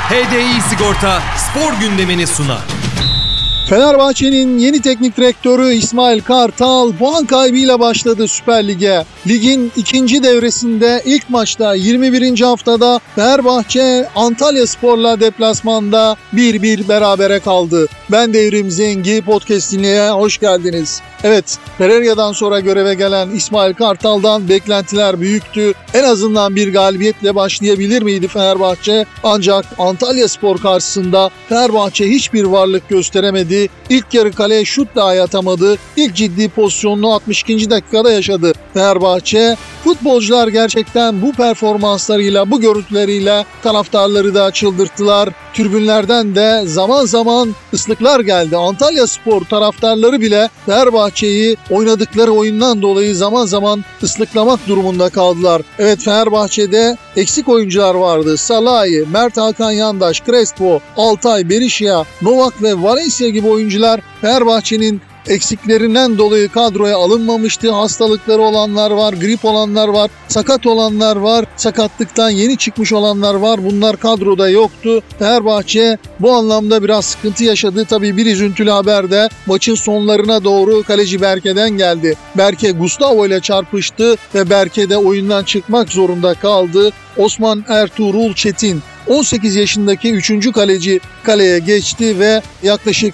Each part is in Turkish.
HDI Sigorta spor gündemini sunar. Fenerbahçe'nin yeni teknik direktörü İsmail Kartal puan kaybıyla başladı Süper Lig'e. Ligin ikinci devresinde ilk maçta 21. haftada Fenerbahçe Antalyaspor'la deplasmanda 1-1 berabere kaldı. Ben Devrim Zengi, podcast dinleye hoş geldiniz. Evet, Pereira'dan sonra göreve gelen İsmail Kartal'dan beklentiler büyüktü. En azından bir galibiyetle başlayabilir miydi Fenerbahçe? Ancak Antalyaspor karşısında Fenerbahçe hiçbir varlık gösteremedi. İlk yarı kaleye şut dahi atamadı. İlk ciddi pozisyonunu 62. dakikada yaşadı Fenerbahçe. Futbolcular gerçekten bu performanslarıyla, bu görüntüleriyle taraftarları da çıldırttılar. Tribünlerden de zaman zaman ıslıklar geldi. Antalyaspor taraftarları bile Fenerbahçe'yi oynadıkları oyundan dolayı zaman zaman ıslıklamak durumunda kaldılar. Evet, Fenerbahçe'de eksik oyuncular vardı. Salahi, Mert Hakan Yandaş, Crespo, Altay, Berisha, Novak ve Valencia gibi oyuncular Fenerbahçe'nin eksiklerinden dolayı kadroya alınmamıştı. Hastalıkları olanlar var, grip olanlar var, sakat olanlar var, sakatlıktan yeni çıkmış olanlar var. Bunlar kadroda yoktu. Fenerbahçe bu anlamda biraz sıkıntı yaşadı. Tabii bir üzüntülü haber de maçın sonlarına doğru kaleci Berke'den geldi. Berke Gustavo ile çarpıştı ve Berke de oyundan çıkmak zorunda kaldı. Osman Ertuğrul Çetin 18 yaşındaki 3. kaleci kaleye geçti ve yaklaşık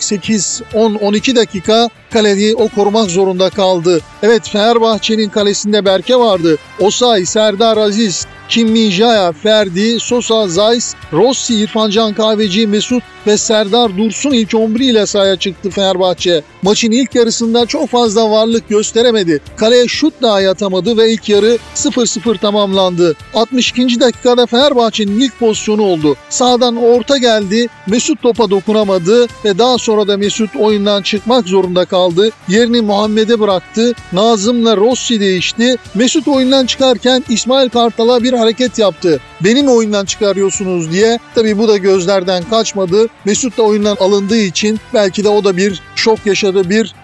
8-10-12 dakika kaleyi o korumak zorunda kaldı. Evet, Fenerbahçe'nin kalesinde Berke vardı. Osay, Serdar Aziz, Kim Min-jae, Ferdi, Sosa, Zayis, Rossi, İrfan Can Kahveci, Mesut ve Serdar Dursun ilk 11 ile sahaya çıktı Fenerbahçe. Maçın ilk yarısında çok fazla varlık gösteremedi. Kaleye şut dahi atamadı ve ilk yarı 0-0 tamamlandı. 62. dakikada Fenerbahçe'nin ilk pozisyonu oldu. Sağdan orta geldi. Mesut topa dokunamadı ve daha sonra da Mesut oyundan çıkmak zorunda kaldı. Yerini Muhammed'e bıraktı. Nazım'la Rossi değişti. Mesut oyundan çıkarken İsmail Kartal'a bir hareket yaptı. Beni mi oyundan çıkarıyorsunuz diye. Tabii bu da gözlerden kaçmadı. Mesut da oyundan alındığı için belki de o da bir şok yaşadı,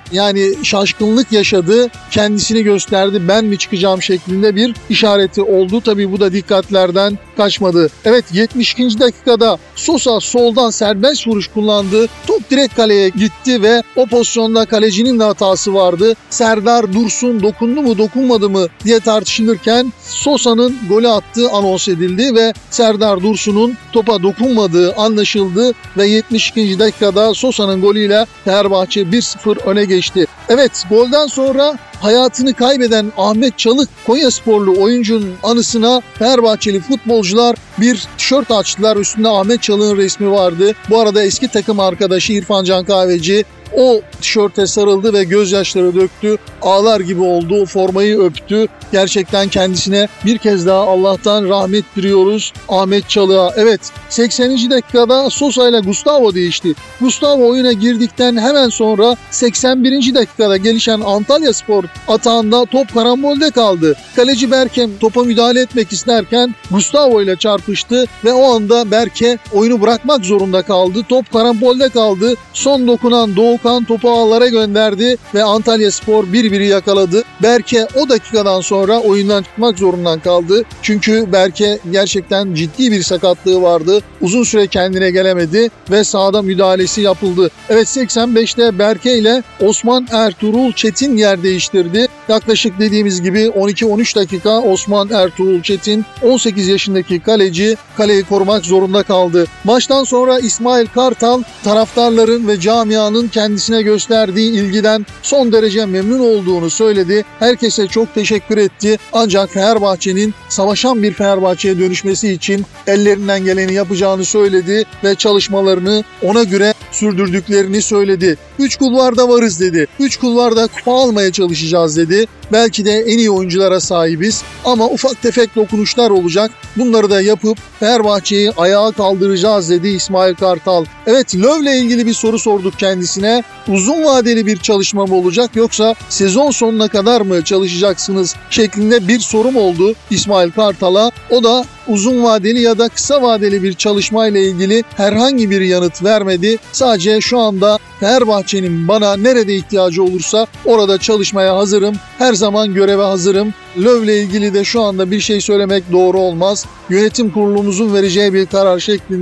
şaşkınlık yaşadı. Kendisini gösterdi. Ben mi çıkacağım şeklinde bir işareti oldu. Tabii bu da dikkatlerden kaçmadı. Evet, 72. dakikada Sosa soldan serbest vuruş kullandı. Top direkt kaleye gitti ve o pozisyonda kalecinin de hatası vardı. Serdar Dursun dokundu mu dokunmadı mı diye tartışılırken Sosa'nın golü attığı anons edildi ve Serdar Dursun'un topa dokunmadığı anlaşıldı ve 72. dakikada Sosa'nın golüyle Fenerbahçe 1-0 öne geçti. Evet, golden sonra hayatını kaybeden Ahmet Çalık Konyasporlu oyuncunun anısına Fenerbahçeli futbolcular bir tişört açtılar. Üstünde Ahmet Çalık'ın resmi vardı. Bu arada eski takım arkadaşı İrfan Can Kahveci o tişörte sarıldı ve gözyaşları döktü. Ağlar gibi oldu. O formayı öptü. Gerçekten kendisine bir kez daha Allah'tan rahmet diliyoruz Ahmet Çalık'a. Evet, 80. dakikada Sosa ile Gustavo değişti. Gustavo oyuna girdikten hemen sonra 81. dakikada gelişen Antalyaspor atağında top karambolde kaldı. Kaleci Berke topa müdahale etmek isterken Gustavo ile çarpıştı ve o anda Berke oyunu bırakmak zorunda kaldı. Top karambolde kaldı. Son dokunan Doğukan topu ağlara gönderdi ve Antalyaspor 1-1'i yakaladı. Berke o dakikadan sonra oyundan çıkmak zorunda kaldı. Çünkü Berke gerçekten ciddi bir sakatlığı vardı. Uzun süre kendine gelemedi ve sahada müdahalesi yapıldı. Evet, 85'te Berke ile Osman Ertuğrul Çetin yer değiştirdi. Yaklaşık dediğimiz gibi 12-13 dakika Osman Ertuğrul Çetin 18 yaşındaki kaleci kaleyi korumak zorunda kaldı. Maçtan sonra İsmail Kartal taraftarların ve camianın kendisine gösterdiği ilgiden son derece memnun olduğunu söyledi. Herkese çok teşekkür etti. Ancak Fenerbahçe'nin savaşan bir Fenerbahçe'ye dönüşmesi için ellerinden geleni yapacağını söyledi ve çalışmalarını ona göre sürdürdüklerini söyledi. 3 kulvarda varız dedi. 3 kulvarda kupa almaya çalışacağız dedi. Belki de en iyi oyunculara sahibiz ama ufak tefek dokunuşlar olacak. Bunları da yapıp Fenerbahçe'yi ayağa kaldıracağız dedi İsmail Kartal. Evet, Löw'le ilgili bir soru sorduk kendisine. Uzun vadeli bir çalışma mı olacak yoksa sezon sonuna kadar mı çalışacaksınız şeklinde bir sorum oldu İsmail Kartal'a. O da uzun vadeli ya da kısa vadeli bir çalışmayla ilgili herhangi bir yanıt vermedi. Sadece şu anda Fenerbahçe'nin bana nerede ihtiyacı olursa orada çalışmaya hazırım. Her zaman göreve hazırım. Löw'le ilgili de şu anda bir şey söylemek doğru olmaz. Yönetim kurulumuzun vereceği bir karar şeklinde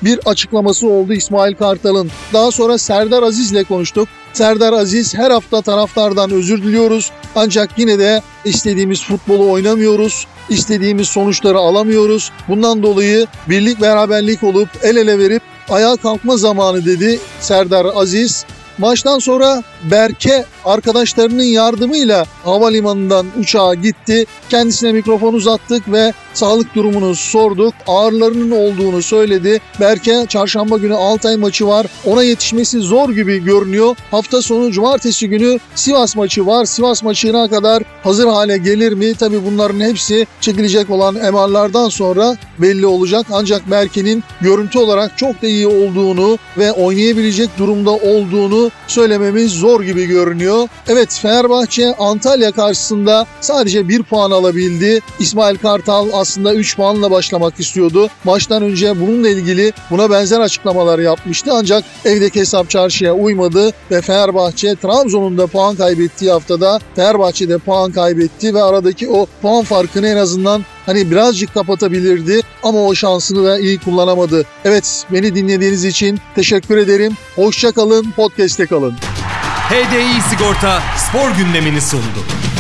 bir açıklaması oldu İsmail Kartal'ın. Daha sonra Serdar Aziz'le konuştuk. Serdar Aziz, her hafta taraftardan özür diliyoruz ancak yine de istediğimiz futbolu oynamıyoruz, istediğimiz sonuçları alamıyoruz. Bundan dolayı birlik beraberlik olup el ele verip ayağa kalkma zamanı dedi Serdar Aziz. Maçtan sonra Berke arkadaşlarının yardımıyla havalimanından uçağa gitti. Kendisine mikrofon uzattık ve sağlık durumunu sorduk. Ağrılarının olduğunu söyledi. Berke çarşamba günü Altay maçı var. Ona yetişmesi zor gibi görünüyor. Hafta sonu cumartesi günü Sivas maçı var. Sivas maçına kadar hazır hale gelir mi? Tabii bunların hepsi çekilecek olan MR'lardan sonra belli olacak. Ancak Berke'nin görüntü olarak çok da iyi olduğunu ve oynayabilecek durumda olduğunu söylememiz zor gibi görünüyor. Evet, Fenerbahçe Antalya karşısında sadece 1 puan alabildi. İsmail Kartal aslında 3 puanla başlamak istiyordu. Maçtan önce bununla ilgili buna benzer açıklamalar yapmıştı ancak evdeki hesap çarşıya uymadı ve Fenerbahçe Trabzon'un da puan kaybettiği haftada Fenerbahçe'de puan kaybetti ve aradaki o puan farkını en azından birazcık kapatabilirdi ama o şansını da iyi kullanamadı. Evet, beni dinlediğiniz için teşekkür ederim. Hoşça kalın, podcast'te kalın. HDI Sigorta spor gündemini sundu.